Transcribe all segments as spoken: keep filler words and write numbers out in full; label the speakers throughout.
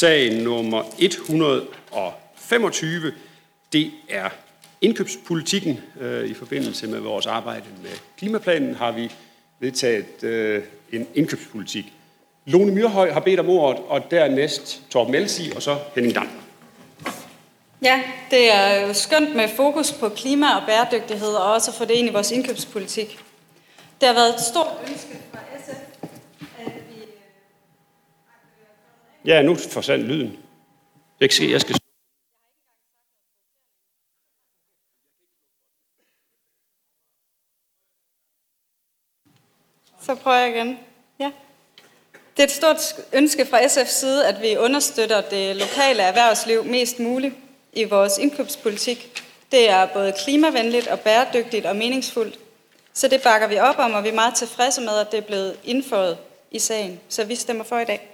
Speaker 1: Sagen nummer et hundrede og femogtyve, det er indkøbspolitikken. I forbindelse med vores arbejde med klimaplanen har vi vedtaget en indkøbspolitik. Lone Myrhøj har bedt om ordet, og dernæst Torben Elsig, og så Henning Dam.
Speaker 2: Ja, det er jo skønt med fokus på klima og bæredygtighed, og også få det ind i vores indkøbspolitik. Det har været et stort ønske fra S F, at vi...
Speaker 1: Ja, nu forsvandt lyden. Jeg skal, jeg skal...
Speaker 2: Så prøver jeg igen. Ja. Det er et stort ønske fra S F's side, at vi understøtter det lokale erhvervsliv mest muligt i vores indkøbspolitik. Det er både klimavenligt og bæredygtigt og meningsfuldt. Så det bakker vi op om, og vi er meget tilfredse med, at det er blevet indført i sagen. Så vi stemmer for i dag.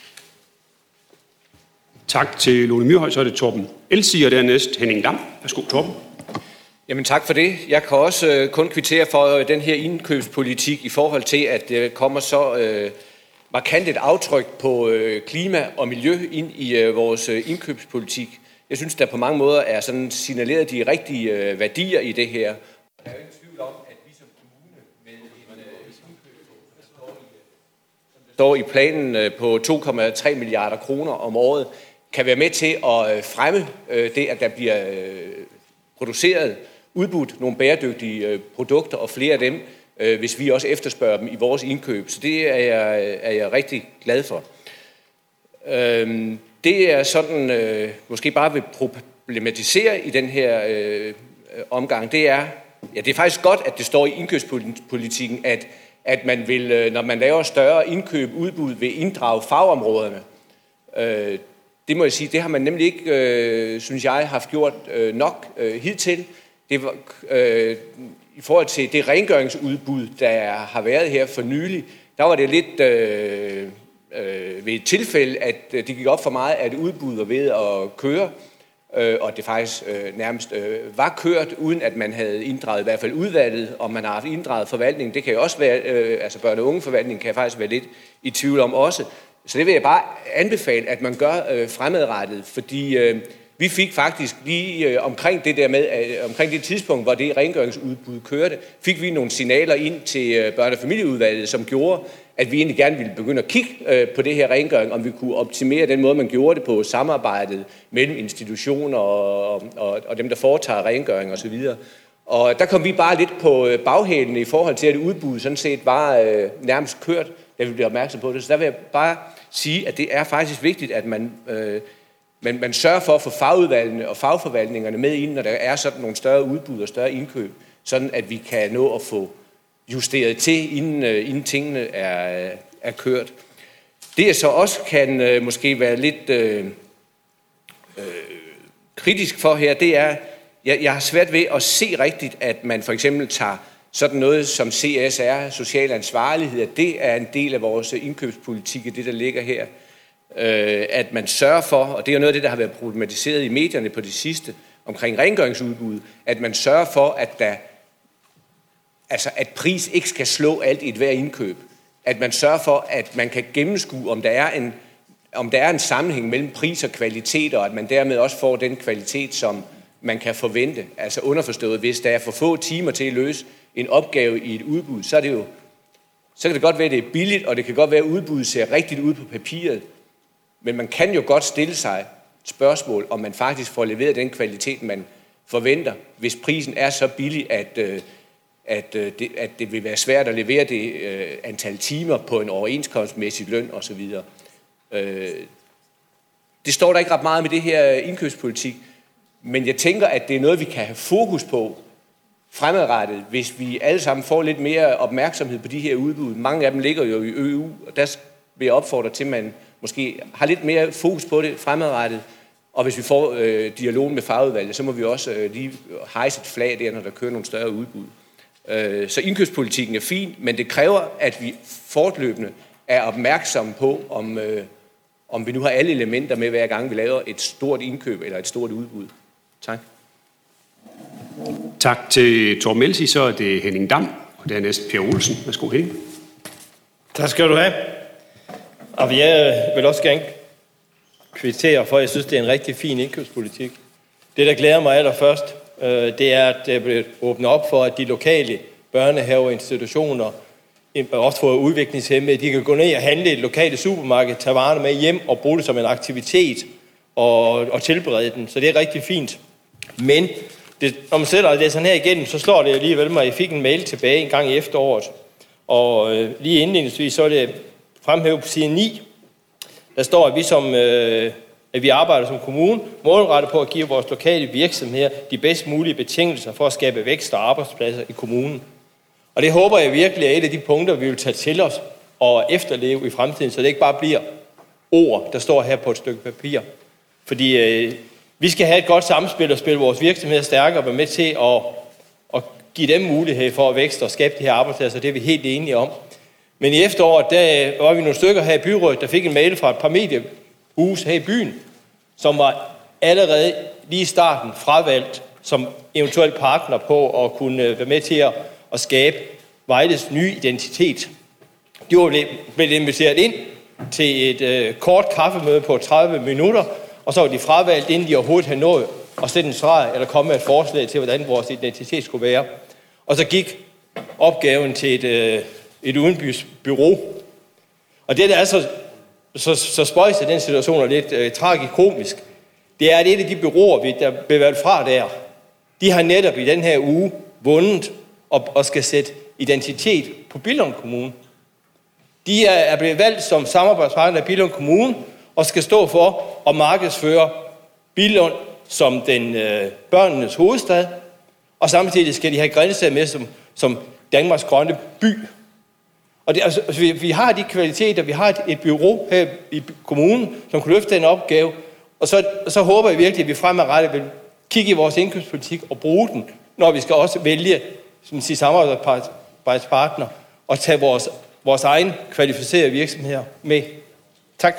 Speaker 1: Tak til Lone Myrhøj. Så er det Torben Elsig, og dernæst Henning Dam. Værsgo, Torben.
Speaker 3: Jamen tak for det. Jeg kan også kun kvittere for den her indkøbspolitik i forhold til, at det kommer så øh, markant et aftryk på øh, klima og miljø ind i øh, vores øh, indkøbspolitik. Jeg synes, der på mange måder er sådan signaleret de rigtige øh, værdier i det her. Der er jo ingen tvivl om, at vi som kommune med en øh, indkøb, der står i, står i planen øh, på to komma tre milliarder kroner om året, kan være med til at øh, fremme øh, det, at der bliver øh, produceret, udbudt nogle bæredygtige øh, produkter, og flere af dem, øh, hvis vi også efterspørger dem i vores indkøb. Så det er jeg, er jeg rigtig glad for. Øhm, det er sådan, øh, måske bare vil problematisere i den her øh, omgang, det er, ja, det er faktisk godt, at det står i indkøbspolitikken, at, at man vil, når man laver større indkøb, udbud, vil inddrage fagområderne. Øh, det må jeg sige, det har man nemlig ikke, øh, synes jeg, haft gjort øh, nok øh, hidtil. Det var, øh, i forhold til det rengøringsudbud, der har været her for nylig, der var det lidt øh, øh, ved et tilfælde, at det gik op for meget, at udbud var ved at køre, øh, og det faktisk øh, nærmest øh, var kørt, uden at man havde inddraget i hvert fald udvalget, om man har haft inddraget forvaltningen. Det kan jo også være, øh, altså børne- og ungeforvaltningen kan jeg faktisk være lidt i tvivl om også. Så det vil jeg bare anbefale, at man gør øh, fremadrettet, fordi øh, vi fik faktisk lige øh, omkring det der med, øh, omkring det tidspunkt, hvor det rengøringsudbud kørte, fik vi nogle signaler ind til øh, børne- og familieudvalget, som gjorde, at vi egentlig gerne ville begynde at kigge øh, på det her rengøring, om vi kunne optimere den måde, man gjorde det på, samarbejdet mellem institutioner og, og, og dem, der foretager rengøring osv. Og der kom vi bare lidt på baghælene i forhold til, at udbuddet sådan set var øh, nærmest kørt, da vi blev opmærksom på det. Så der vil jeg bare sige, at det er faktisk vigtigt, at man, øh, man, man sørger for at få fagudvalgene og fagforvaltningerne med ind, når der er sådan nogle større udbud og større indkøb, sådan at vi kan nå at få justeret til, inden, øh, inden tingene er, er kørt. Det jeg så også kan øh, måske være lidt øh, øh, kritisk for her, det er, jeg, jeg har svært ved at se rigtigt, at man for eksempel tager sådan noget som C S R, social ansvarlighed, at det er en del af vores indkøbspolitik, det der ligger her. Øh, at man sørger for, og det er jo noget af det, der har været problematiseret i medierne på det sidste, omkring rengøringsudbud, at man sørger for, at der, altså at pris ikke skal slå alt i et hver indkøb. At man sørger for, at man kan gennemskue, om der er en, om der er en sammenhæng mellem pris og kvalitet, og at man dermed også får den kvalitet, som man kan forvente. Altså underforstået, hvis der er for få timer til at løse en opgave i et udbud, så er det jo, så kan det godt være, at det er billigt, og det kan godt være, at udbuddet ser rigtigt ud på papiret. Men man kan jo godt stille sig et spørgsmål, om man faktisk får leveret den kvalitet, man forventer, hvis prisen er så billig, at, at, det, at det vil være svært at levere det antal timer på en overenskomstmæssig løn osv. Det står der ikke ret meget med det her indkøbspolitik, men jeg tænker, at det er noget, vi kan have fokus på fremadrettet, hvis vi alle sammen får lidt mere opmærksomhed på de her udbud. Mange af dem ligger jo i E U, og der vil jeg opfordre til, at man måske har lidt mere fokus på det fremadrettet. Og hvis vi får øh, dialogen med fagudvalget, så må vi også øh, lige hejse et flag der, når der kører nogle større udbud. Øh, så indkøbspolitikken er fin, men det kræver, at vi fortløbende er opmærksomme på, om, øh, om vi nu har alle elementer med, hver gang vi laver et stort indkøb eller et stort udbud. Tak.
Speaker 1: Tak til Torben Elsig, så er det Henning Dam, og dernæst Per Olsen. Værsgo, Henning.
Speaker 4: Tak skal du have. Og jeg vil også gerne kvittere for. Jeg synes, det er en rigtig fin indkøbspolitik. Det, der glæder mig allerførst, øh, det er, at det er blevet åbnet op for, at de lokale børnehaver og institutioner, også for udviklingshæmmede, de kan gå ned og handle i et lokale supermarked, tage varerne med hjem og bruge det som en aktivitet og, og tilberede den. Så det er rigtig fint. Men det, når man sætter det sådan her igennem, så slår det alligevel mig, at jeg fik en mail tilbage en gang i efteråret. Og øh, lige indledningsvis, så er det fremhævet på side ni. Der står, at vi, som, øh, at vi arbejder som kommune målrettet på at give vores lokale virksomheder de bedst mulige betingelser for at skabe vækst og arbejdspladser i kommunen. Og det håber jeg virkelig er et af de punkter, vi vil tage til os og efterleve i fremtiden, så det ikke bare bliver ord, der står her på et stykke papir. Fordi øh, vi skal have et godt samspil og spille vores virksomheder stærkere og være med til at, at give dem mulighed for at vækste og skabe de her arbejdspladser. Det er vi helt enige om. Men i efteråret, der var vi nogle stykker her i byrådet, der fik en mail fra et par mediehus her i byen, som var allerede lige i starten fravalgt som eventuelt partner på at kunne være med til at, at skabe Vejles nye identitet. De var blevet inviteret ind til et øh, kort kaffemøde på tredive minutter, og så var de fravalgt, inden de overhovedet havde nået at sætte en streg eller komme med et forslag til, hvordan vores identitet skulle være. Og så gik opgaven til et, øh, et udenbys bureau. Og det, der er så, så, så spøjs i den situation, er lidt øh, tragikomisk, det er, at et af de bureauer, der blev valgt fra der, de har netop i den her uge vundet og, og skal sætte identitet på Billund Kommune. De er, er blevet valgt som samarbejdspartner af Billund Kommune og skal stå for at markedsføre Billund som den øh, børnenes hovedstad, og samtidig skal de have Grindsted med som, som Danmarks grønne by. Og det, altså, vi, vi har de kvaliteter, vi har et, et bureau her i kommunen, som kan løfte den opgave, og så, så håber jeg virkelig, at vi fremadrettet vil kigge i vores indkøbspolitik og bruge den, når vi skal også vælge som siger, samarbejdspartner og tage vores, vores egen kvalificerede virksomheder med. Tak.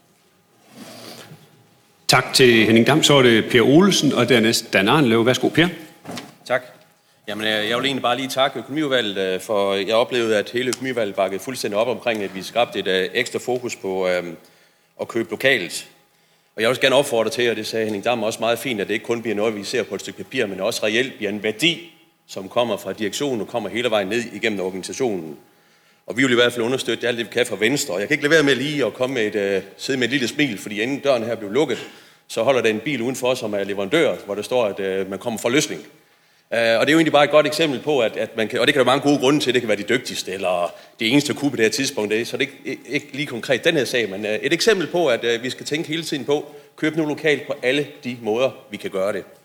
Speaker 1: Tak til Henning Dam. Så er det Per Olesen, og dernæst Dan Arnlev. Værsgo, Per.
Speaker 5: Tak. Jamen, jeg vil egentlig bare lige takke økonomiudvalget, for jeg oplevede, at hele økonomiudvalget bakkede fuldstændig op omkring, at vi skabte et ekstra fokus på øhm, at købe lokalt. Og jeg vil også gerne opfordre til, og det sagde Henning Dam også meget fint, at det ikke kun bliver noget, vi ser på et stykke papir, men også reelt bliver en værdi, som kommer fra direktionen og kommer hele vejen ned igennem organisationen. Og vi vil i hvert fald understøtte alt det, vi kan fra Venstre. Og jeg kan ikke lade være med lige at komme med et, uh, sidde med et lille smil, fordi inden døren her blev lukket, så holder der en bil udenfor, som er leverandør, hvor der står, at uh, man kommer fra løsning. Uh, og det er jo egentlig bare et godt eksempel på, at, at man kan, og det kan der være mange gode grunde til, det kan være de dygtigste, eller det eneste kunne på det her tidspunkt, så det er ikke, ikke lige konkret den her sag, men uh, et eksempel på, at uh, vi skal tænke hele tiden på, købe nu lokalt på alle de måder, vi kan gøre det.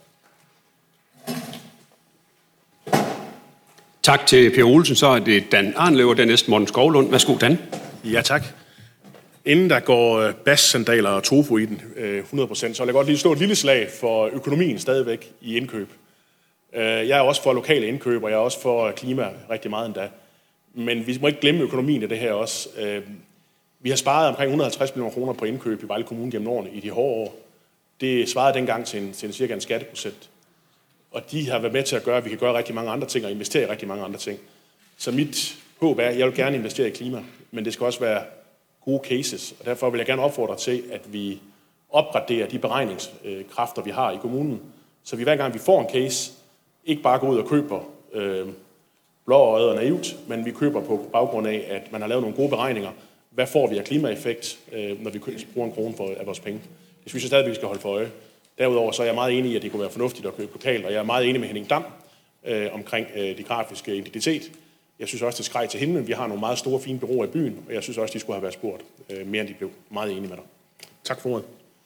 Speaker 1: Tak til Per Olsen. Så er det Dan Arnlev og dernæst Morten Skovlund. Værsgo, Dan.
Speaker 6: Ja, tak. Inden der går bassandaler og tofu i den hundrede procent, så vil jeg godt lige slå et lille slag for økonomien stadigvæk i indkøb. Jeg er også for lokale indkøb, og jeg er også for klima rigtig meget endda. Men vi må ikke glemme økonomien i det her også. Vi har sparet omkring et hundrede og halvtreds millioner kroner på indkøb i Vejle Kommune gennem årene i de hårde år. Det svarede dengang til en, til en cirka en skatteprocent. Og de har været med til at gøre, at vi kan gøre rigtig mange andre ting og investere i rigtig mange andre ting. Så mit håb er, at jeg vil gerne investere i klima, men det skal også være gode cases. Og derfor vil jeg gerne opfordre til, at vi opgraderer de beregningskræfter, vi har i kommunen, så vi hver gang vi får en case, ikke bare går ud og køber øh, blåøjet og naivt, men vi køber på baggrund af, at man har lavet nogle gode beregninger. Hvad får vi af klimaeffekt, øh, når vi bruger en krone for, af vores penge? Det synes jeg stadigvæk, vi skal holde for øje. Derudover så er jeg meget enig i, at det kunne være fornuftigt at købe lokalt, og jeg er meget enig med Henning Dam øh, omkring øh, det grafiske identitet. Jeg synes også, det skreg til himlen. Vi har nogle meget store, fine bureauer i byen, og jeg synes også, de skulle have været spurgt øh, mere, end de blev. Meget enig med dig. Tak for ordet.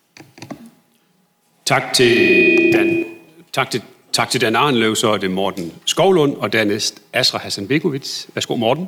Speaker 1: Tak til Dan, tak til, tak til Dan Arnlev, så er det Morten Skovlund, og dernæst Asra Hasanbegovic. Værsgo, Morten.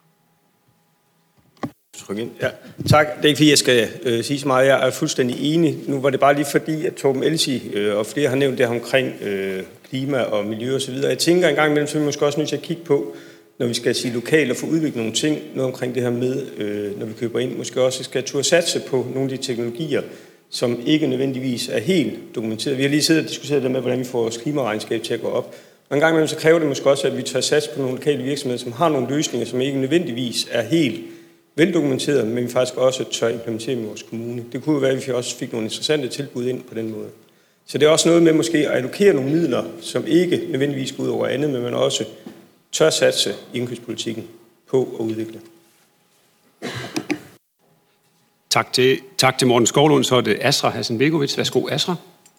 Speaker 4: Ja, tak. Det er ikke fordi, jeg skal øh, sige så meget. Jeg er fuldstændig enig. Nu var det bare lige fordi, at Torben Elsi øh, og flere har nævnt det her omkring øh, klima og miljø og så videre. Jeg tænker en gang imellem, så er vi måske også nødt til at kigge på, når vi skal sige lokalt og få udviklet nogle ting, noget omkring det her med, øh, når vi køber ind, måske også skal turde satse på nogle af de teknologier, som ikke nødvendigvis er helt dokumenteret. Vi har lige siddet og diskuteret det med, hvordan vi får vores klimaregnskab til at gå op. Og en gang imellem, så kræver det måske også, at vi tør satse på nogle lokale virksomheder, som har nogle løsninger, som ikke nødvendigvis er helt veldokumenteret, men vi faktisk også tør implementere i vores kommune. Det kunne jo være, at vi også fik nogle interessante tilbud ind på den måde. Så det er også noget med måske at allokere nogle midler, som ikke nødvendigvis går ud over andet, men man også tør satse i indkøbspolitikken på at udvikle.
Speaker 1: Tak til, tak til Morten Skovlund. Så er det Asra Hasenbegovic. Værsgo, Asra.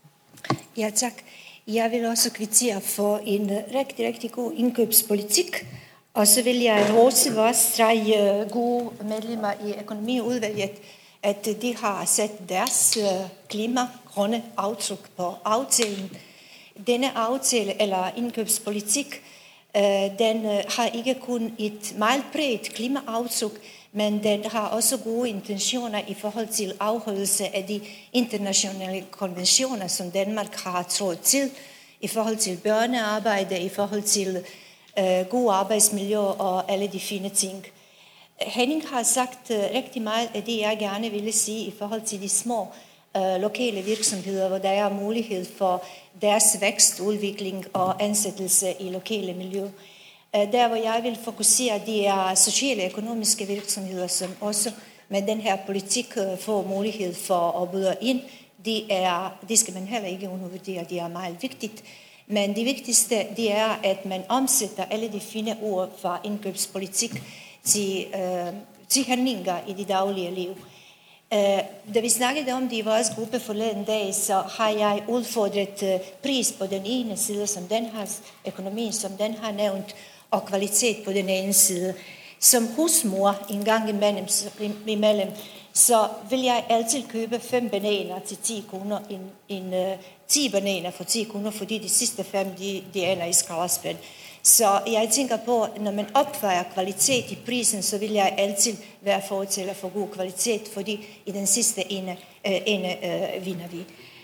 Speaker 7: Ja, tak. Jeg vil også kvittere for en rigtig, rigtig god indkøbspolitik. Og så vil jeg rose vores tre gode medlemmer i økonomiudvalget, at de har sat deres klimagrønne aftryk på aftalen. Denne aftale, eller indkøbspolitik, den har ikke kun et meget bredt klimaaftryk, men den har også gode intentioner i forhold til afholdelse af de internationale konventioner, som Danmark har trådt til, i forhold til børnearbejde, i forhold til uh, god arbejdsmiljø og alle de fine ting. Henning har sagt uh, rigtig meget af det, jeg gerne ville sige i forhold til de små uh, lokale virksomheder, hvor der er mulighed for deres vækst, udvikling og ansættelse i lokale miljø. Der, hvor jeg vil fokusere, det er sociale og økonomiske virksomheder, som også med den her politik får mulighed for at byde ind. Det, er, det skal man heller ikke undervurdere, det er meget vigtigt. Men det vigtigste, det er, at man omsætter alle de fine ord fra indkøbspolitik til, øh, til handlinger i det daglige liv. Uh, da vi snakkede om det i vores gruppe forleden dag, så har jeg udfordret uh, pris på den ene side, som den har økonomi, som den har nævnt, og kvalitet på den anden side. Som husmor en gang imellem, imellem så vil jeg altid købe fem bananer til ti kroner, en, en uh, ti bananer for ti kroner, fordi de sidste fem, de, de ender i skraldespand. Så jeg tænker på, når man opvejer kvalitet i prisen, så vil jeg altid være fortæller for god kvalitet, fordi i den sidste ende, øh, ende øh, vinder vi.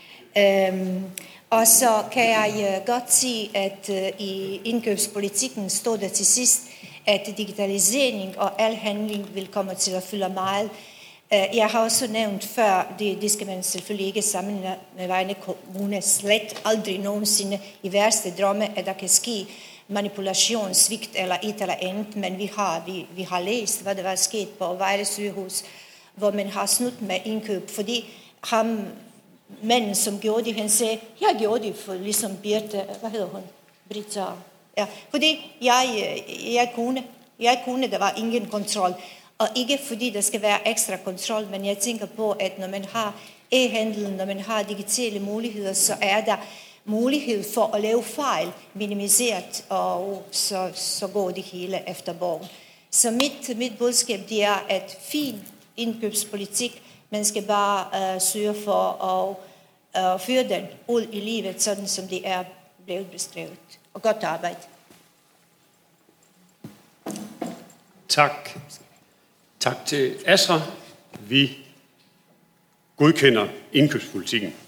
Speaker 7: Øhm, og så kan jeg øh, godt sige, at øh, i indkøbspolitikken står der til sidst, at digitalisering og al handling vil komme til at fylde meget. Jeg har også nævnt før, det, det skal man selvfølgelig ikke sammenligne med Vejle Kommune, slet aldrig nogensinde i værste drømme, at der kan ske manipulation, svigt eller et eller andet, men vi har, vi, vi har læst, hvad der var sket på Vejle sygehus, hvor man har snudt med indkøb, fordi ham, manden, som gjorde det, han sagde, jeg gjorde det for ligesom Birte, hvad hedder hun? Britta. Ja, fordi jeg, jeg kunne, jeg kunne, der var ingen kontrol. Og ikke fordi der skal være ekstra kontrol, men jeg tænker på, at når man har e-handel, når man har digitale muligheder, så er der mulighed for at lave fejl minimiseret, og så, så går det hele efter bogen. Så mit, mit budskab det er, at fin indkøbspolitik, man skal bare uh, søge for at uh, føre den ud i livet, sådan som det er blevet beskrevet. Og godt arbejde.
Speaker 1: Tak. Tak til Asra. Vi godkender indkøbspolitikken.